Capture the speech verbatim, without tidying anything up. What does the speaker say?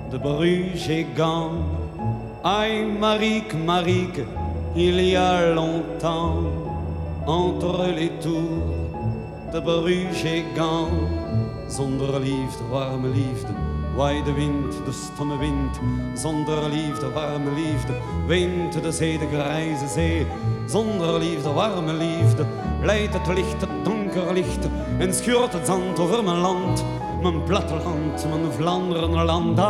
de Bruges et Gand. Aïe, Marique, Marique, il y a longtemps, entre les tours de Bruges et Gand. Zonder liefde, warme liefde, waai de wind, de stomme wind. Zonder liefde, warme liefde, wint de zee, de grijze zee. Zonder liefde, warme liefde, leidt het licht, het donker licht. En schuurt het zand over mijn land, mijn platteland, mijn Vlaanderenland.